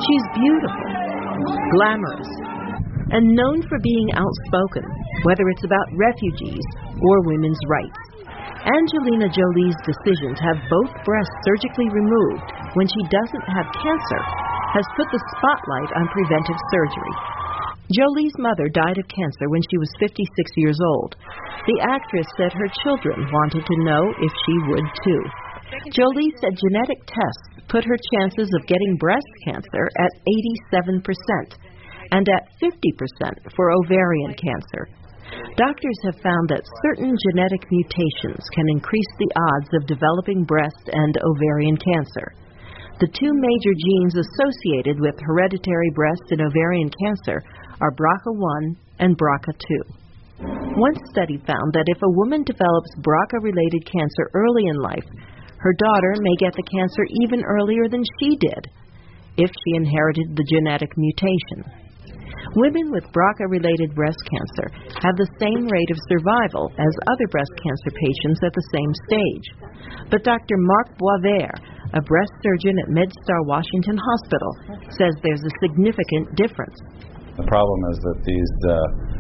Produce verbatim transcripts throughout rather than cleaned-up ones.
She's beautiful, glamorous, and known for being outspoken, whether it's about refugees or women's rights. Angelina Jolie's decision to have both breasts surgically removed when she doesn't have cancer has put the spotlight on preventive surgery. Jolie's mother died of cancer when she was fifty-six years old. The actress said her children wanted to know if she would too. Jolie said genetic tests put her chances of getting breast cancer at eighty-seven percent and at fifty percent for ovarian cancer. Doctors have found that certain genetic mutations can increase the odds of developing breast and ovarian cancer. The two major genes associated with hereditary breast and ovarian cancer are B R C A one and B R C A two. One study found that if a woman develops B R C A-related cancer early in life, her daughter may get the cancer even earlier than she did, if she inherited the genetic mutation. Women with B R C A-related breast cancer have the same rate of survival as other breast cancer patients at the same stage. But Doctor Marc Boisvert, a breast surgeon at MedStar Washington Hospital, says there's a significant difference. The problem is that these uh,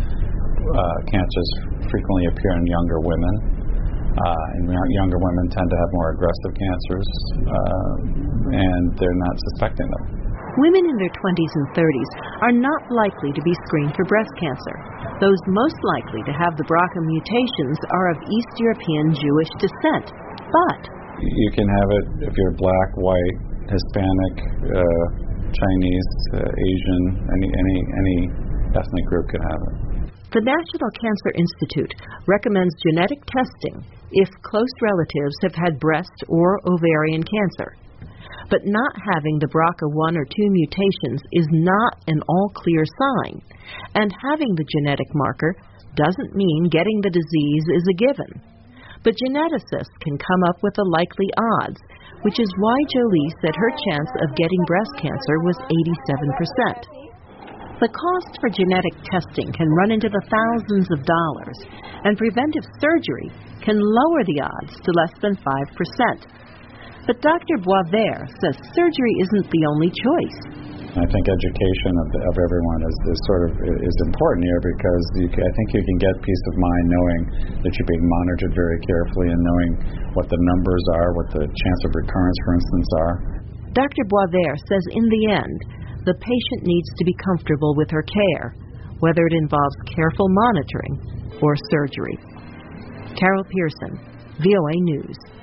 uh, cancers frequently appear in younger women, uh, and younger women tend to have more aggressive cancers, uh, and they're not suspecting them. Women in their twenties and thirties are not likely to be screened for breast cancer. Those most likely to have the B R C A mutations are of East European Jewish descent. But you can have it if you're black, white, Hispanic, uh, Chinese, uh, Asian, any, any, any ethnic group can have it. The National Cancer Institute recommends genetic testing if close relatives have had breast or ovarian cancer. But not having the B R C A one or two mutations is not an all-clear sign, and having the genetic marker doesn't mean getting the disease is a given. But geneticists can come up with the likely odds, which is why Jolie said her chance of getting breast cancer was eighty-seven percent. The cost for genetic testing can run into the thousands of dollars, and preventive surgery can lower the odds to less than five percent. But Doctor Boisvert says surgery isn't the only choice. I think education of, the, of everyone is, is sort of is important here because you can, I think you can get peace of mind knowing that you're being monitored very carefully and knowing what the numbers are, what the chance of recurrence, for instance, are. Doctor Boisvert says in the end, the patient needs to be comfortable with her care, whether it involves careful monitoring or surgery. Carol Pearson, V O A News.